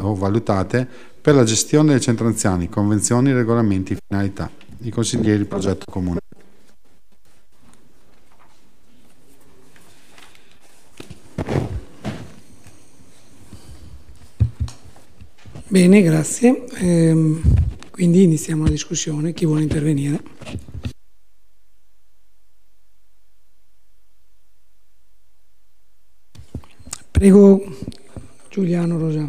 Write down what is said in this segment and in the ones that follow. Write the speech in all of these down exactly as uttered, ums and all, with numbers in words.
o valutate per la gestione del centro anziani, convenzioni, regolamenti, finalità. I consiglieri progetto comune. Bene, grazie. Ehm, quindi iniziamo la discussione. Chi vuole intervenire? Prego Giuliano Rosà.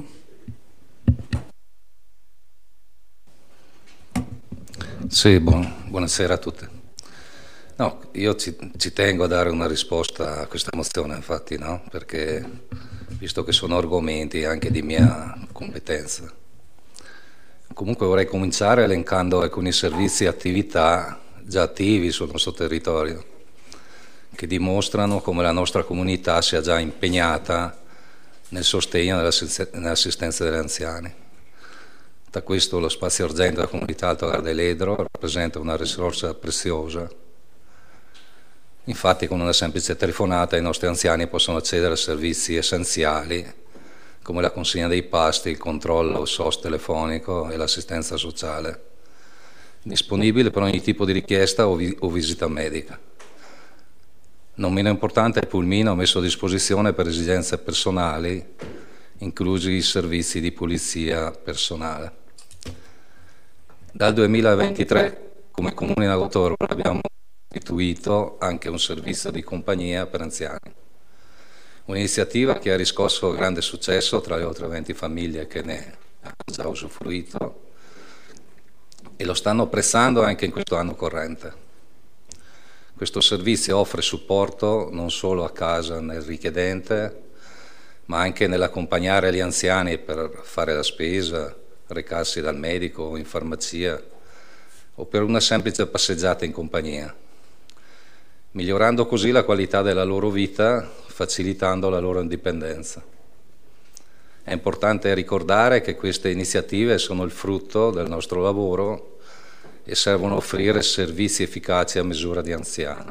Sì, buon, buonasera a tutti. No, io ci, ci tengo a dare una risposta a questa mozione, infatti, no? Perché visto che sono argomenti anche di mia competenza. Comunque vorrei cominciare elencando alcuni servizi e attività già attivi sul nostro territorio, che dimostrano come la nostra comunità sia già impegnata nel sostegno nell'assistenza degli anziani. Da questo lo spazio urgente della comunità Alto Gardelledro rappresenta una risorsa preziosa. Infatti con una semplice telefonata i nostri anziani possono accedere a servizi essenziali come la consegna dei pasti, il controllo S O S telefonico e l'assistenza sociale, disponibile per ogni tipo di richiesta o, vi o visita medica. Non meno importante, il Pulmino ha messo a disposizione per esigenze personali, inclusi i servizi di pulizia personale. Dal duemilaventitré, come Comune in Autorola, abbiamo istituito anche un servizio di compagnia per anziani. Un'iniziativa che ha riscosso grande successo tra le oltre venti famiglie che ne hanno già usufruito e lo stanno apprezzando anche in questo anno corrente. Questo servizio offre supporto non solo a casa nel richiedente, ma anche nell'accompagnare gli anziani per fare la spesa, recarsi dal medico o in farmacia o per una semplice passeggiata in compagnia, migliorando così la qualità della loro vita, facilitando la loro indipendenza. È importante ricordare che queste iniziative sono il frutto del nostro lavoro e servono a offrire servizi efficaci a misura di anziano.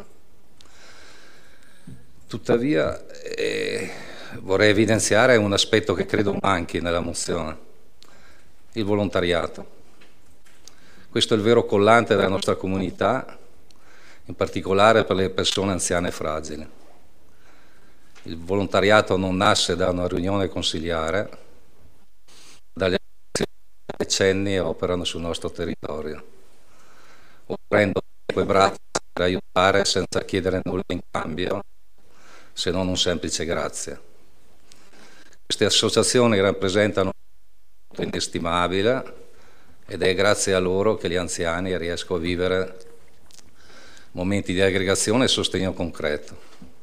Tuttavia eh, vorrei evidenziare un aspetto che credo manchi nella mozione: il volontariato. Questo è il vero collante della nostra comunità, in particolare per le persone anziane e fragili. Il volontariato non nasce da una riunione consigliare, dagli decenni operano sul nostro territorio, offrendo quei braccia per aiutare senza chiedere nulla in cambio, se non un semplice grazie. Queste associazioni rappresentano un inestimabile ed è grazie a loro che gli anziani riescono a vivere momenti di aggregazione e sostegno concreto.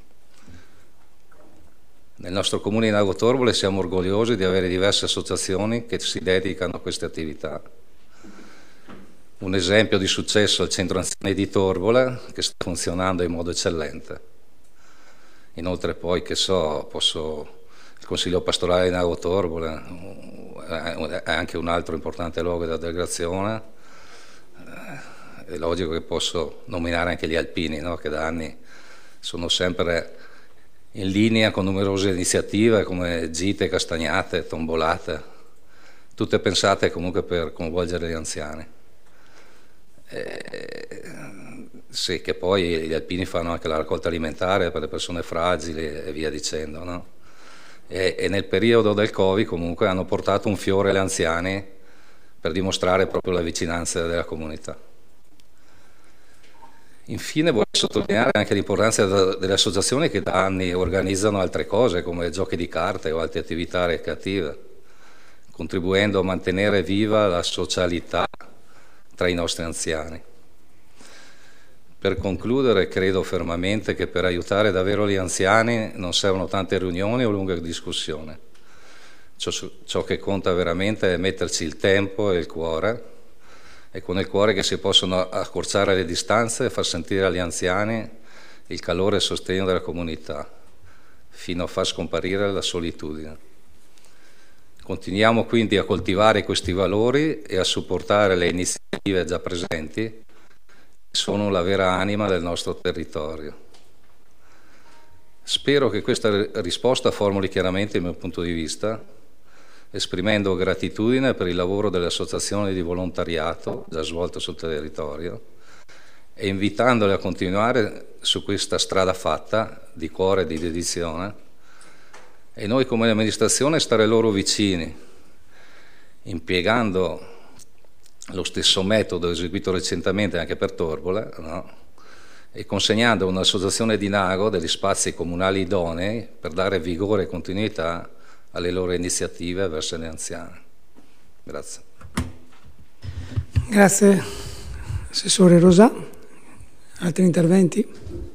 Nel nostro comune in Lago Torbole siamo orgogliosi di avere diverse associazioni che si dedicano a queste attività. Un esempio di successo è il Centro Anziani di Torbole, che sta funzionando in modo eccellente. Inoltre poi, che so, posso, il Consiglio Pastorale di Lago Torbole è anche un altro importante luogo di aggregazione. È logico che posso nominare anche gli alpini, no? Che da anni sono sempre in linea con numerose iniziative come gite, castagnate, tombolate, tutte pensate comunque per coinvolgere gli anziani. Eh, sì, che poi gli alpini fanno anche la raccolta alimentare per le persone fragili e via dicendo, no? E, e nel periodo del Covid comunque hanno portato un fiore agli anziani per dimostrare proprio la vicinanza della comunità. Infine vorrei sottolineare anche l'importanza delle associazioni che da anni organizzano altre cose come giochi di carte o altre attività ricreative, contribuendo a mantenere viva la socialità tra i nostri anziani. Per concludere, credo fermamente che per aiutare davvero gli anziani non servono tante riunioni o lunghe discussioni. Ciò, ciò che conta veramente è metterci il tempo e il cuore, e con il cuore che si possono accorciare le distanze e far sentire agli anziani il calore e il sostegno della comunità, fino a far scomparire la solitudine. Continuiamo quindi a coltivare questi valori e a supportare le iniziative già presenti, che sono la vera anima del nostro territorio. Spero che questa risposta formuli chiaramente il mio punto di vista esprimendo gratitudine per il lavoro delle associazioni di volontariato già svolto sul territorio e invitandole a continuare su questa strada fatta di cuore e di dedizione, e noi come amministrazione stare loro vicini, impiegando lo stesso metodo eseguito recentemente anche per Torbole, no? E consegnando a un'associazione di Nago degli spazi comunali idonei per dare vigore e continuità alle loro iniziative verso le anziane. Grazie. Grazie, Assessore Rosà. Altri interventi?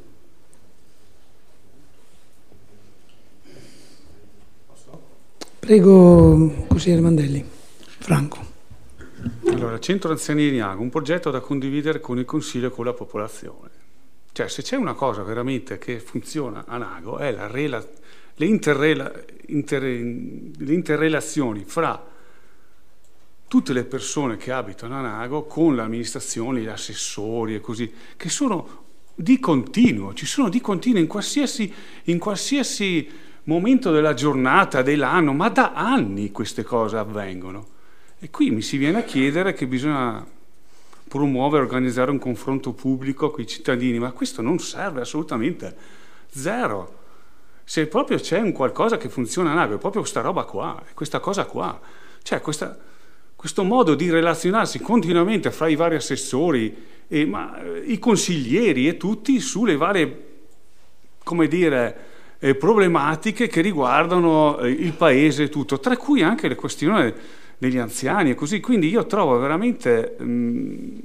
Prego, consigliere Mandelli. Franco. Allora, Centro Anziani di Nago, un progetto da condividere con il Consiglio e con la popolazione. Cioè, se c'è una cosa veramente che funziona a Nago è la rela, le, interrela, inter, le interrelazioni fra tutte le persone che abitano a Nago con le amministrazioni, gli assessori e così, che sono di continuo, ci sono di continuo in qualsiasi, in qualsiasi momento della giornata, dell'anno, ma da anni queste cose avvengono. E qui mi si viene a chiedere che bisogna promuovere, organizzare un confronto pubblico con i cittadini, ma questo non serve assolutamente, zero. Se proprio c'è un qualcosa che funziona a Nago, è proprio questa roba qua, è questa cosa qua, cioè questa, questo modo di relazionarsi continuamente fra i vari assessori, e, ma, i consiglieri e tutti sulle varie, come dire, eh, problematiche che riguardano eh, il paese e tutto, tra cui anche le questioni degli anziani e così. Quindi io trovo veramente mh,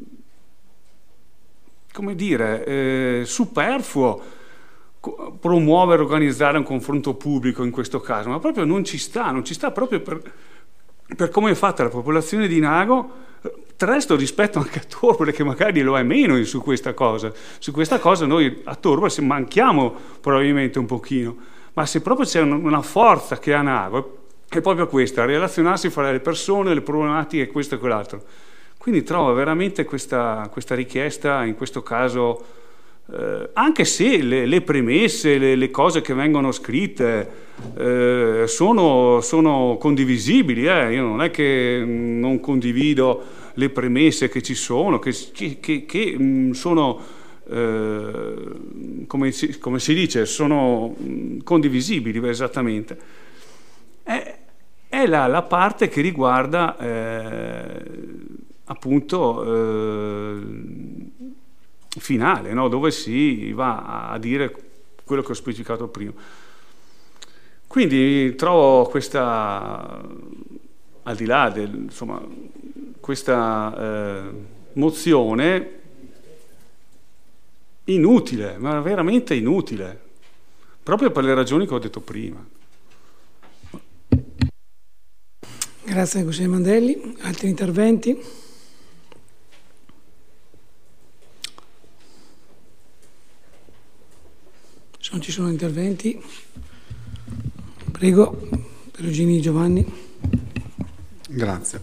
come dire eh, superfluo promuovere, organizzare un confronto pubblico in questo caso, ma proprio non ci sta, non ci sta proprio per, per come è fatta la popolazione di Nago, tra l'altro rispetto anche a Torbole, che magari lo è meno su questa cosa. Su questa cosa noi a Torbole manchiamo probabilmente un pochino, ma se proprio c'è una forza che ha Nago è proprio questa, relazionarsi fra le persone, le problematiche, questo e quell'altro. Quindi trovo veramente questa, questa richiesta, in questo caso, eh, anche se le, le premesse, le, le cose che vengono scritte eh, sono, sono condivisibili, eh. Io non è che non condivido le premesse che ci sono, che, che, che, che mh, sono, eh, come, si, come si dice, sono mh, condivisibili esattamente. È, è la, la parte che riguarda eh, appunto eh, finale, no? Dove si va a dire quello che ho specificato prima. Quindi trovo questa, al di là del, insomma, questa eh, mozione inutile, ma veramente inutile, proprio per le ragioni che ho detto prima. Grazie, consigliere Mandelli. Altri interventi? Se non ci sono interventi, prego, Perugini Giovanni. Grazie.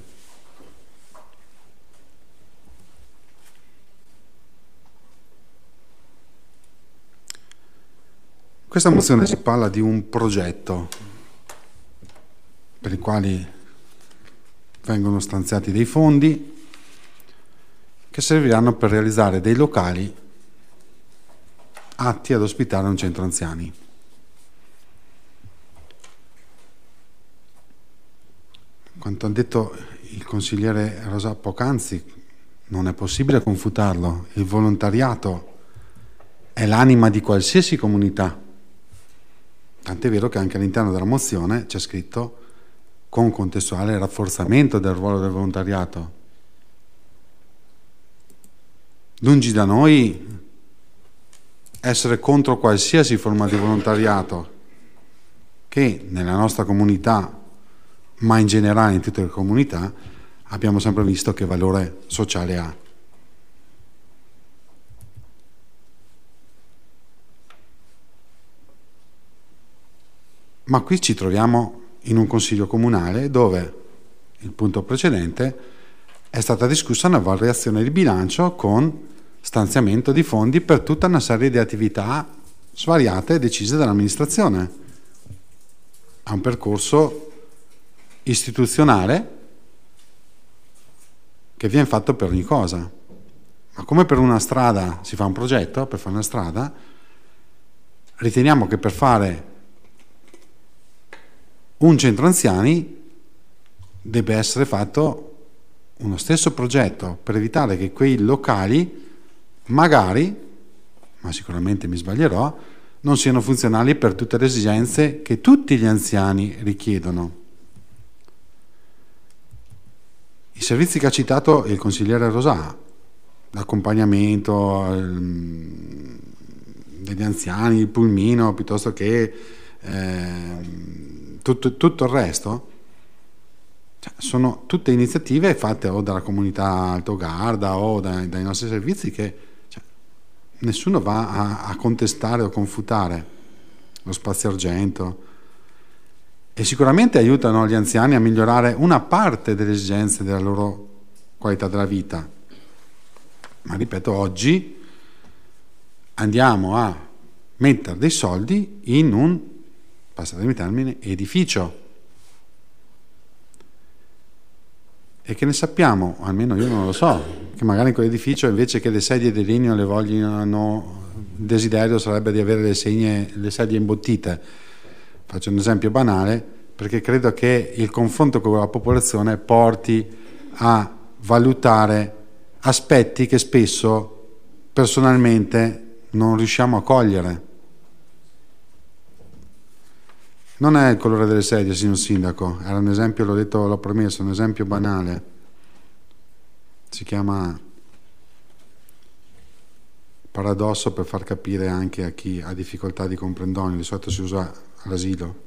Questa mozione si parla di un progetto per il quale vengono stanziati dei fondi che serviranno per realizzare dei locali atti ad ospitare un centro anziani. Quanto ha detto il consigliere Rosà poc'anzi, non è possibile confutarlo. Il volontariato è l'anima di qualsiasi comunità, tant'è vero che anche all'interno della mozione c'è scritto con contestuale rafforzamento del ruolo del volontariato. Lungi da noi essere contro qualsiasi forma di volontariato che nella nostra comunità, ma in generale in tutte le comunità, abbiamo sempre visto che valore sociale ha. Ma qui ci troviamo in un consiglio comunale dove il punto precedente è stata discussa una variazione di bilancio con stanziamento di fondi per tutta una serie di attività svariate decise dall'amministrazione. Ha un percorso istituzionale che viene fatto per ogni cosa. Ma come per una strada si fa un progetto, per fare una strada, riteniamo che per fare un centro anziani debba essere fatto uno stesso progetto per evitare che quei locali, magari, ma sicuramente mi sbaglierò, non siano funzionali per tutte le esigenze che tutti gli anziani richiedono. I servizi che ha citato il consigliere Rosà, l'accompagnamento ehm, degli anziani, il pulmino, piuttosto che ehm, tutto, tutto il resto, cioè, sono tutte iniziative fatte o dalla comunità Altogarda o dai, dai nostri servizi che cioè, nessuno va a, a contestare o confutare lo spazio argento, e sicuramente aiutano gli anziani a migliorare una parte delle esigenze della loro qualità della vita. Ma ripeto, oggi andiamo a mettere dei soldi in un, passatemi il termine, edificio. E che ne sappiamo, o almeno io non lo so, che magari in quell'edificio invece che le sedie di legno le vogliono, il desiderio sarebbe di avere le, segne, le sedie imbottite. Faccio un esempio banale, perché credo che il confronto con la popolazione porti a valutare aspetti che spesso personalmente non riusciamo a cogliere. Non è il colore delle sedie, signor Sindaco, era un esempio, l'ho detto, l'ho promesso, un esempio banale. Si chiama paradosso per far capire anche a chi ha difficoltà di comprendere, di solito si usa all'asilo.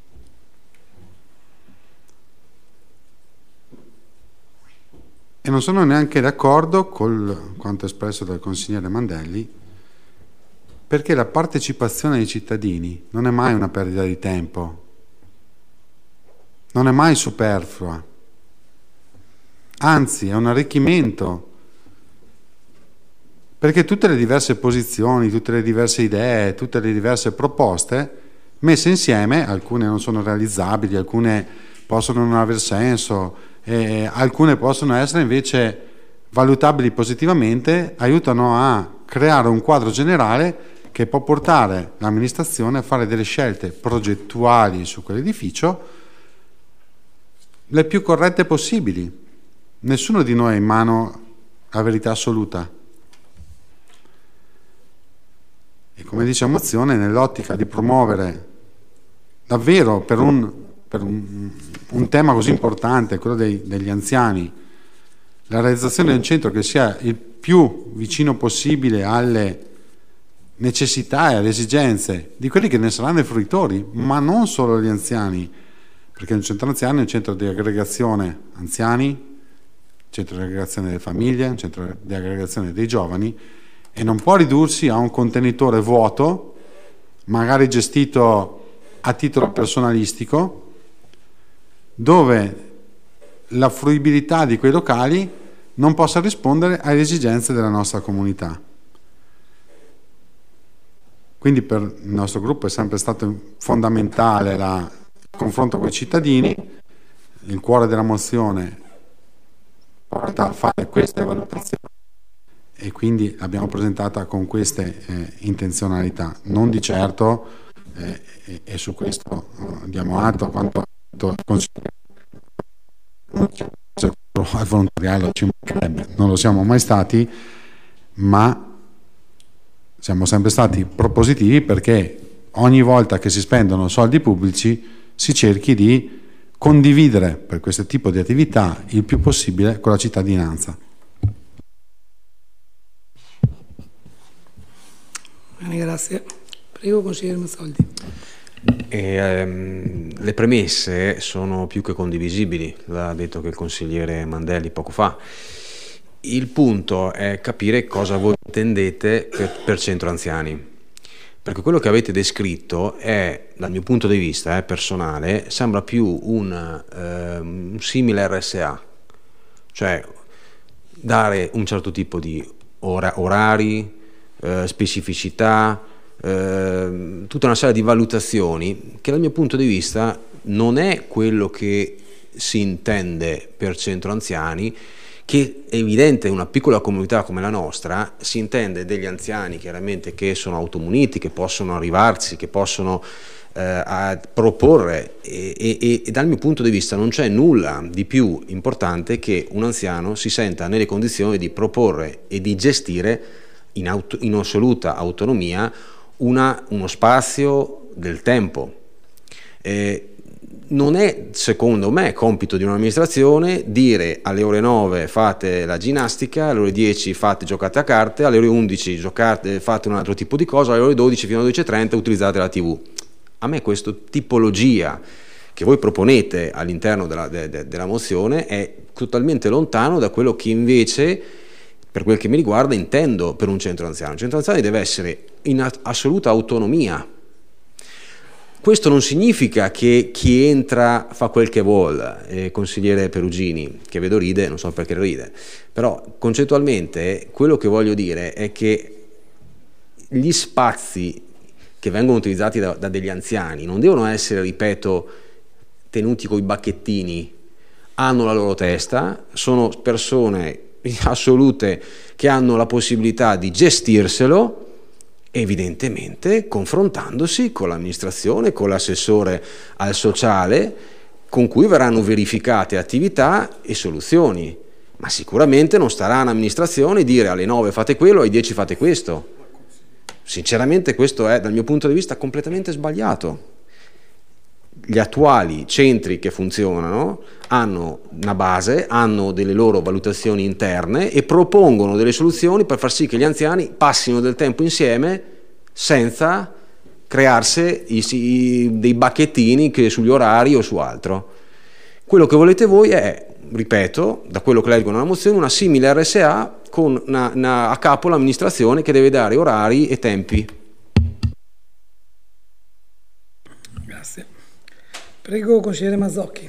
E non sono neanche d'accordo con quanto espresso dal consigliere Mandelli, perché la partecipazione dei cittadini non è mai una perdita di tempo, non è mai superflua, anzi è un arricchimento, perché tutte le diverse posizioni, tutte le diverse idee, tutte le diverse proposte messe insieme, alcune non sono realizzabili, alcune possono non aver senso, e alcune possono essere invece valutabili positivamente, aiutano a creare un quadro generale che può portare l'amministrazione a fare delle scelte progettuali su quell'edificio le più corrette possibili. Nessuno di noi ha in mano la verità assoluta. E come dice la mozione, nell'ottica di promuovere davvero per un, per un, un tema così importante, quello dei, degli anziani, la realizzazione di un centro che sia il più vicino possibile alle necessità e alle esigenze di quelli che ne saranno i fruitori, ma non solo gli anziani, perché un centro anziani è un centro di aggregazione anziani, centro di aggregazione delle famiglie, un centro di aggregazione dei giovani, e non può ridursi a un contenitore vuoto, magari gestito a titolo personalistico, dove la fruibilità di quei locali non possa rispondere alle esigenze della nostra comunità. Quindi per il nostro gruppo è sempre stato fondamentale la, il confronto con i cittadini. Il cuore della mozione porta a fare queste valutazioni e quindi l'abbiamo presentata con queste eh, intenzionalità. Non di certo, eh, e, e su questo eh, diamo atto a quanto al volontariato ci mancherebbe, non lo siamo mai stati, ma siamo sempre stati propositivi perché ogni volta che si spendono soldi pubblici si cerchi di condividere per questo tipo di attività il più possibile con la cittadinanza. Bene, grazie. Prego, consigliere Mazzoldi. E, ehm, le premesse sono più che condivisibili, l'ha detto che il consigliere Mandelli poco fa. Il punto è capire cosa voi intendete per, per centro anziani, perché quello che avete descritto è, dal mio punto di vista eh, personale, sembra più un, eh, un simile R S A, cioè dare un certo tipo di ora, orari, eh, specificità, eh, tutta una serie di valutazioni che dal mio punto di vista non è quello che si intende per centro anziani, che è evidente in una piccola comunità come la nostra, si intende degli anziani chiaramente che sono automuniti, che possono arrivarsi, che possono eh, a proporre e, e, e dal mio punto di vista non c'è nulla di più importante che un anziano si senta nelle condizioni di proporre e di gestire in, auto, in assoluta autonomia una, uno spazio del tempo. Eh, non è, secondo me, compito di un'amministrazione dire alle ore nove fate la ginnastica, alle ore dieci fate giocate a carte, alle ore undici giocate, fate un altro tipo di cosa, alle ore dodici fino alle dodici e trenta utilizzate la tivù. A me questa tipologia che voi proponete all'interno della, de, de, della mozione è totalmente lontano da quello che invece, per quel che mi riguarda, intendo per un centro anziano. Un centro anziani deve essere in assoluta autonomia. Questo non significa che chi entra fa quel che vuole, eh, consigliere Perugini, che vedo ride, non so perché ride, però concettualmente quello che voglio dire è che gli spazi che vengono utilizzati da, da degli anziani non devono essere, ripeto, tenuti coi bacchettini, hanno la loro testa, sono persone assolute che hanno la possibilità di gestirselo, evidentemente confrontandosi con l'amministrazione, con l'assessore al sociale, con cui verranno verificate attività e soluzioni, ma sicuramente non starà un'amministrazione dire alle nove fate quello, alle dieci fate questo. Sinceramente questo è, dal mio punto di vista, completamente sbagliato. Gli attuali centri che funzionano hanno una base, hanno delle loro valutazioni interne e propongono delle soluzioni per far sì che gli anziani passino del tempo insieme senza crearsi i, i, dei bacchettini che sugli orari o su altro. Quello che volete voi è, ripeto, da quello che leggo nella mozione, una simile R S A con una, una, a capo l'amministrazione che deve dare orari e tempi. Grazie. Prego, consigliere Mazzocchi.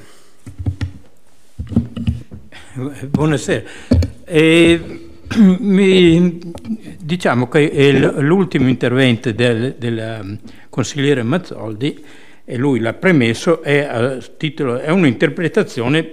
Buonasera. Eh, mi, diciamo che l'ultimo intervento del, del consigliere Mazzoldi, e lui l'ha premesso, è, a titolo, è un'interpretazione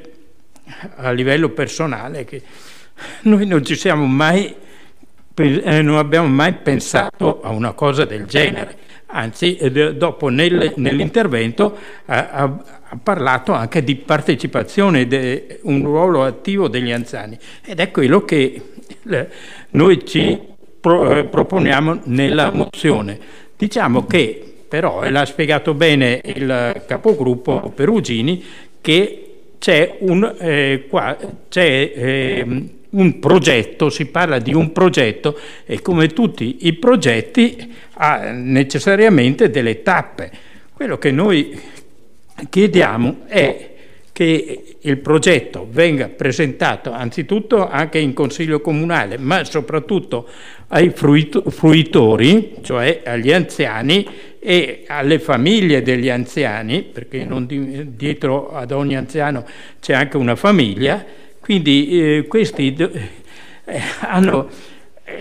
a livello personale che noi non ci siamo mai, eh, non abbiamo mai pensato a una cosa del genere. Anzi, dopo nel, nell'intervento ha, ha, ha parlato anche di partecipazione, de, un ruolo attivo degli anziani, ed è quello che eh, noi ci pro, eh, proponiamo nella mozione. Diciamo che però, e l'ha spiegato bene il capogruppo Perugini, che c'è un, eh, qua, c'è, eh, un progetto, si parla di un progetto e come tutti i progetti ha necessariamente delle tappe. Quello che noi chiediamo è che il progetto venga presentato anzitutto anche in Consiglio Comunale, ma soprattutto ai fruitori, cioè agli anziani e alle famiglie degli anziani, perché non di, dietro ad ogni anziano c'è anche una famiglia. Quindi eh, questi eh, hanno, eh,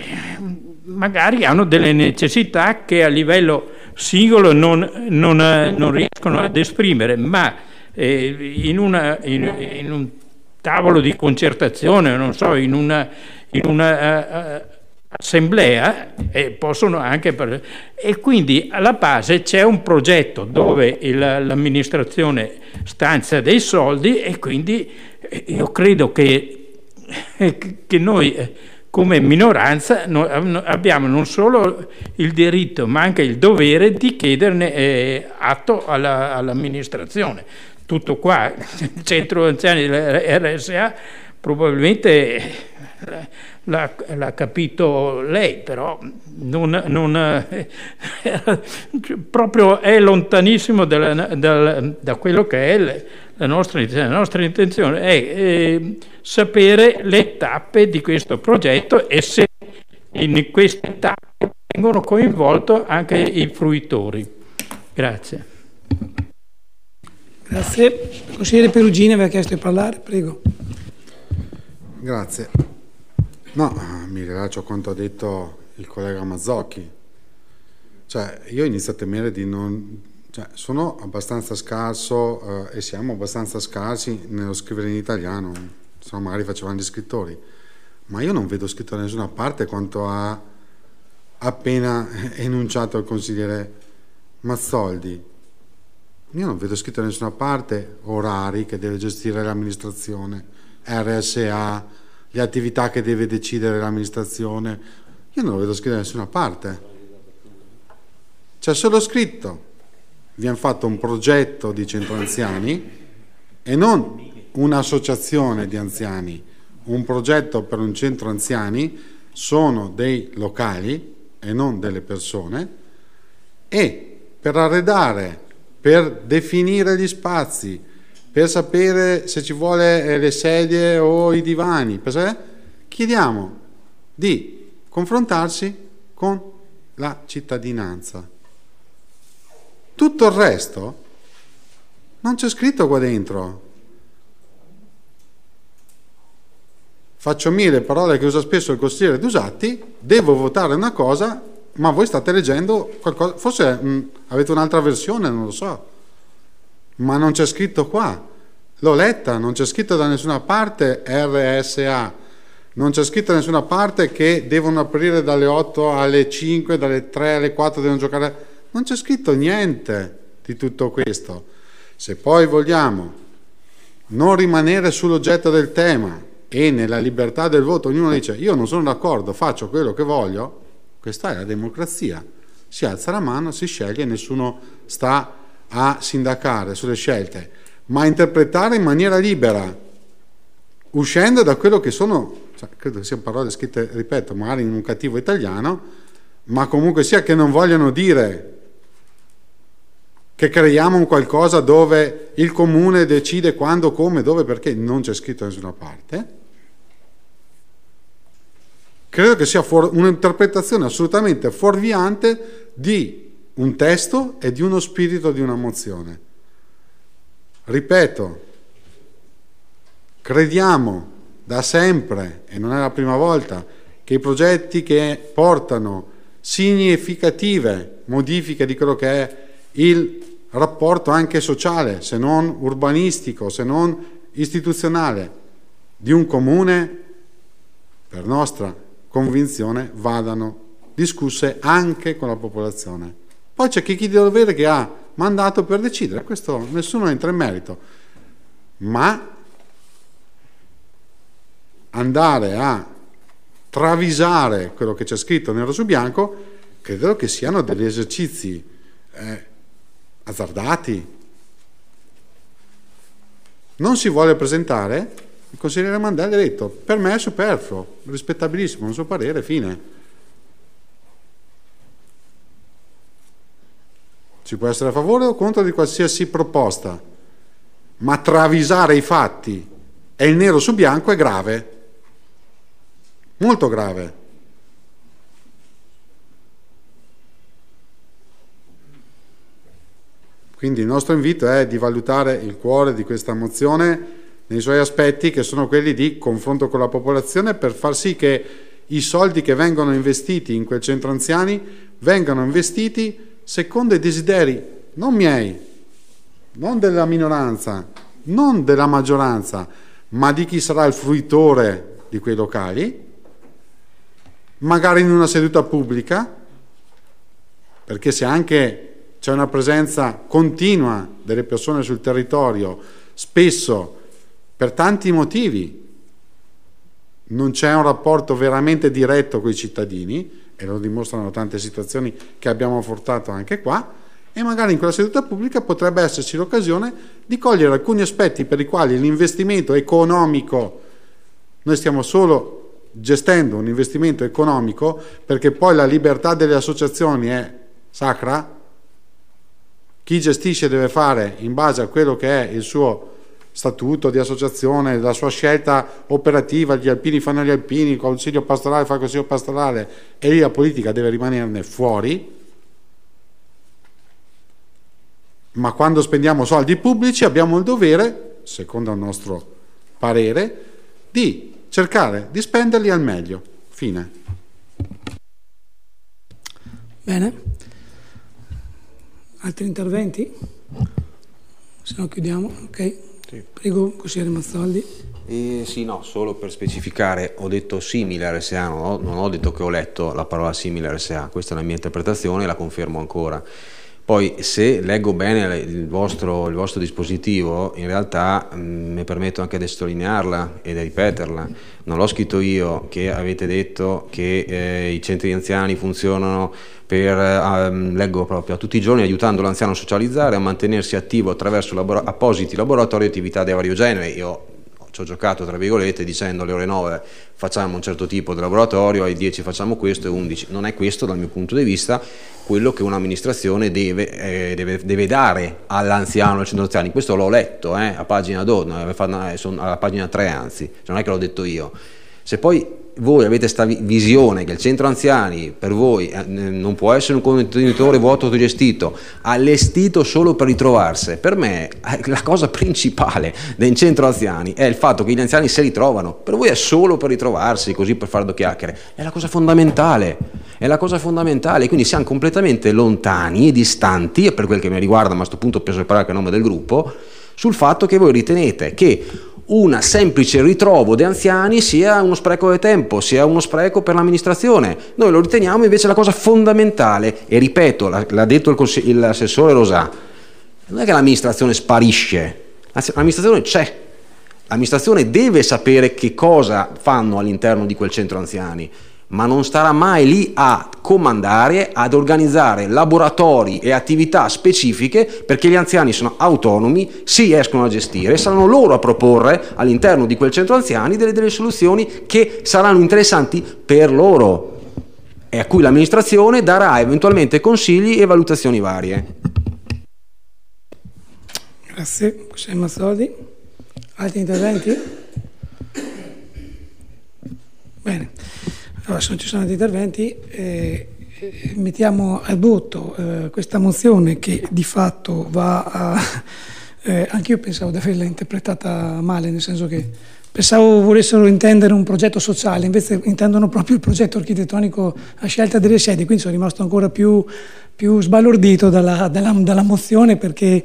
magari hanno delle necessità che a livello singolo non, non, non riescono ad esprimere, ma eh, in, una, in, in un tavolo di concertazione, non so, in una, in una uh, assemblea eh, possono anche per... e quindi alla base c'è un progetto dove il, l'amministrazione stanzia dei soldi e quindi io credo che, che noi come minoranza abbiamo non solo il diritto ma anche il dovere di chiederne eh, atto alla, all'amministrazione. Tutto qua, il centro anziani della R S A probabilmente l'ha, l'ha capito lei, però non, non, eh, proprio è lontanissimo dalla, dalla, da quello che è le, la nostra intenzione. La nostra intenzione è eh, sapere le tappe di questo progetto e se in queste tappe vengono coinvolti anche i fruitori. Grazie. Grazie. Il consigliere Perugini aveva chiesto di parlare, prego. Grazie. No, mi rilascio a quanto ha detto il collega Mazzocchi. Cioè, io inizio a temere di non Cioè, sono abbastanza scarso eh, e siamo abbastanza scarsi nello scrivere in italiano, se no magari facevano gli scrittori, ma io non vedo scritto da nessuna parte quanto ha appena enunciato il consigliere Mazzoldi. Io non vedo scritto da nessuna parte orari che deve gestire l'amministrazione, R S A, le attività che deve decidere l'amministrazione. Io non lo vedo scritto da nessuna parte. C'è solo scritto: viene fatto un progetto di centro anziani e non un'associazione di anziani, un progetto per un centro anziani, sono dei locali e non delle persone, e per arredare, per definire gli spazi, per sapere se ci vuole le sedie o i divani, per chiediamo di confrontarsi con la cittadinanza. Tutto il resto non c'è scritto qua dentro. Faccio mie le parole che usa spesso il consigliere Dusatti: devo votare una cosa, ma voi state leggendo qualcosa, forse mh, avete un'altra versione, non lo so, ma non c'è scritto qua. L'ho letta, non c'è scritto da nessuna parte R S A, non c'è scritto da nessuna parte che devono aprire dalle otto alle cinque, dalle tre alle quattro devono giocare. Non c'è scritto niente di tutto questo. Se poi vogliamo non rimanere sull'oggetto del tema e nella libertà del voto ognuno dice io non sono d'accordo, faccio quello che voglio, questa è la democrazia. Si alza la mano, si sceglie, nessuno sta a sindacare sulle scelte, ma a interpretare in maniera libera, uscendo da quello che sono, cioè, credo che siano parole scritte, ripeto, magari in un cattivo italiano, ma comunque sia che non vogliono dire che creiamo un qualcosa dove il comune decide quando, come, dove, perché. Non c'è scritto da nessuna parte. Credo che sia fuor- un'interpretazione assolutamente fuorviante di un testo e di uno spirito di una mozione. Ripeto, crediamo da sempre, e non è la prima volta, che i progetti che portano significative modifiche di quello che è il rapporto anche sociale, se non urbanistico, se non istituzionale, di un comune, per nostra convinzione, vadano discusse anche con la popolazione. Poi c'è chi di dovere che ha mandato per decidere, questo nessuno entra in merito, ma andare a travisare quello che c'è scritto nero su bianco, credo che siano degli esercizi eh, azzardati. Non si vuole presentare? Il consigliere Mandelli ha detto: per me è superfluo, rispettabilissimo, non so parere, fine. Si può essere a favore o contro di qualsiasi proposta, ma travisare i fatti e il nero su bianco è grave, molto grave. Quindi il nostro invito è di valutare il cuore di questa mozione nei suoi aspetti, che sono quelli di confronto con la popolazione, per far sì che i soldi che vengono investiti in quel centro anziani vengano investiti secondo i desideri, non miei, non della minoranza, non della maggioranza, ma di chi sarà il fruitore di quei locali, magari in una seduta pubblica, perché se anche c'è una presenza continua delle persone sul territorio, spesso per tanti motivi non c'è un rapporto veramente diretto con i cittadini, e lo dimostrano tante situazioni che abbiamo affrontato anche qua, e magari in quella seduta pubblica potrebbe esserci l'occasione di cogliere alcuni aspetti per i quali l'investimento economico, noi stiamo solo gestendo un investimento economico, perché poi la libertà delle associazioni è sacra, chi gestisce deve fare in base a quello che è il suo statuto di associazione, la sua scelta operativa, gli alpini fanno gli alpini, il consiglio pastorale fa il consiglio pastorale, e lì la politica deve rimanerne fuori. Ma quando spendiamo soldi pubblici abbiamo il dovere, secondo il nostro parere, di cercare di spenderli al meglio. Fine. Bene. Altri interventi? Se no chiudiamo, ok? Sì. Prego, consigliere Mazzoldi. Eh, sì, no, solo per specificare, ho detto simile R S A, non ho, non ho detto che ho letto la parola simile R S A, questa è la mia interpretazione e la confermo ancora. Poi se leggo bene il vostro, il vostro dispositivo, in realtà mh, mi permetto anche di sottolinearla e di ripeterla. Non l'ho scritto io che avete detto che eh, i centri anziani funzionano per, eh, leggo proprio, a tutti i giorni aiutando l'anziano a socializzare, a mantenersi attivo attraverso labor- appositi laboratori e attività di vario genere. Io ci ho giocato tra virgolette dicendo alle ore nove facciamo un certo tipo di laboratorio, alle dieci facciamo questo e undici. Non è questo dal mio punto di vista quello che un'amministrazione deve, eh, deve, deve dare all'anziano, al centro anziani. Questo l'ho letto eh, a pagina dodici, alla pagina tre anzi, non è che l'ho detto io. Se poi voi avete questa visione che il centro anziani per voi eh, non può essere un contenitore vuoto autogestito, allestito solo per ritrovarsi, per me la cosa principale del centro anziani è il fatto che gli anziani si ritrovano. Per voi è solo per ritrovarsi, così per fare due chiacchiere, è la cosa fondamentale, è la cosa fondamentale, quindi siamo completamente lontani e distanti, e per quel che mi riguarda, ma a questo punto penso di parlare anche a nome del gruppo, sul fatto che voi ritenete che una semplice ritrovo di anziani sia uno spreco di tempo, sia uno spreco per l'amministrazione. Noi lo riteniamo invece la cosa fondamentale, e ripeto, l'ha detto il consigli- l'assessore Rosà, non è che l'amministrazione sparisce, l'amministrazione c'è, l'amministrazione deve sapere che cosa fanno all'interno di quel centro anziani, ma non starà mai lì a comandare, ad organizzare laboratori e attività specifiche, perché gli anziani sono autonomi, si riescono a gestire, saranno loro a proporre all'interno di quel centro anziani delle, delle soluzioni che saranno interessanti per loro e a cui l'amministrazione darà eventualmente consigli e valutazioni varie. Grazie, consigliere Mazzoldi. Altri interventi? Bene. Allora, se non ci sono altri interventi, eh, mettiamo al voto eh, questa mozione che di fatto va a... Eh, anche io pensavo di averla interpretata male, nel senso che pensavo volessero intendere un progetto sociale, invece intendono proprio il progetto architettonico a scelta delle sedi, quindi sono rimasto ancora più, più sbalordito dalla, dalla, dalla mozione, perché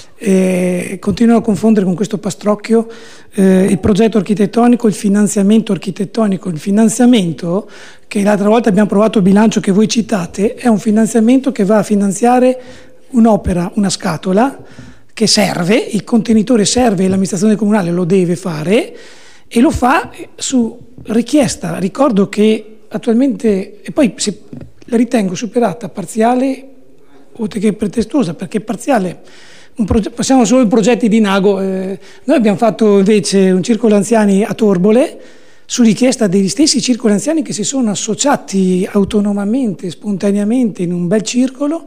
eh, continuo a confondere con questo pastrocchio eh, il progetto architettonico, il finanziamento architettonico. Il finanziamento, che l'altra volta abbiamo provato il bilancio che voi citate, è un finanziamento che va a finanziare un'opera, una scatola che serve, il contenitore serve e l'amministrazione comunale lo deve fare, e lo fa su richiesta. Ricordo che attualmente, e poi se la ritengo superata, parziale, oltre che pretestuosa, perché parziale, un proge- passiamo solo ai progetti di Nago. Eh, noi abbiamo fatto invece un circolo anziani a Torbole, su richiesta degli stessi circoli anziani che si sono associati autonomamente, spontaneamente in un bel circolo,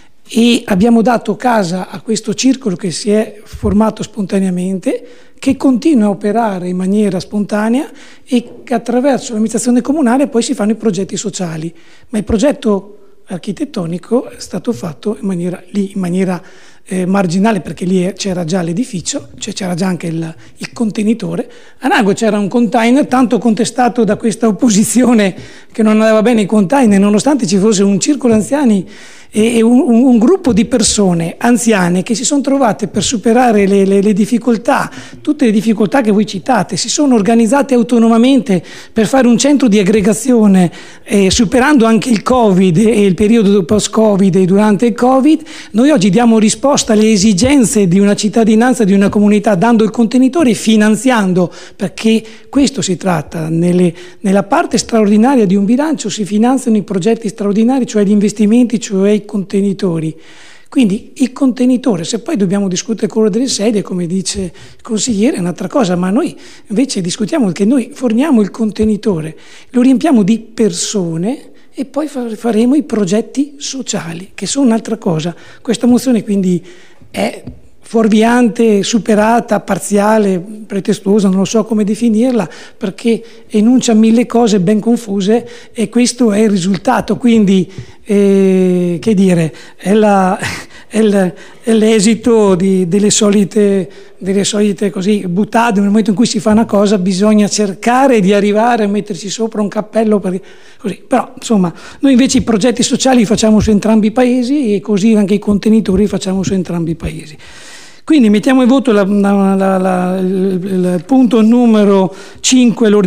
e abbiamo dato casa a questo circolo che si è formato spontaneamente, che continua a operare in maniera spontanea e che attraverso l'amministrazione comunale poi si fanno i progetti sociali. Ma il progetto architettonico è stato fatto in maniera, lì, in maniera eh, marginale, perché lì c'era già l'edificio, cioè c'era già anche il, il contenitore. A Nago c'era un container tanto contestato da questa opposizione che non andava bene i container, nonostante ci fosse un circolo anziani e un, un, un gruppo di persone anziane che si sono trovate per superare le, le, le difficoltà, tutte le difficoltà che voi citate, si sono organizzate autonomamente per fare un centro di aggregazione, eh, superando anche il Covid e il periodo post-Covid e durante il Covid. Noi oggi diamo risposta alle esigenze di una cittadinanza, di una comunità, dando il contenitore e finanziando, perché questo si tratta. Nelle, nella parte straordinaria di un bilancio si finanziano i progetti straordinari, cioè gli investimenti, cioè i contenitori. Quindi il contenitore, se poi dobbiamo discutere quello delle sedie, come dice il consigliere, è un'altra cosa, ma noi invece discutiamo che noi forniamo il contenitore, lo riempiamo di persone e poi faremo i progetti sociali, che sono un'altra cosa. Questa mozione quindi è fuorviante, superata, parziale, pretestuosa, non lo so come definirla, perché enuncia mille cose ben confuse e questo è il risultato. Quindi, eh, che dire, è, la, è, il, è l'esito di, delle solite, delle solite così buttate. Nel momento in cui si fa una cosa bisogna cercare di arrivare a metterci sopra un cappello per, così. Però insomma noi invece i progetti sociali li facciamo su entrambi i paesi e così anche i contenitori li facciamo su entrambi i paesi. Quindi mettiamo in voto la, la, la, la, il, il punto numero cinque,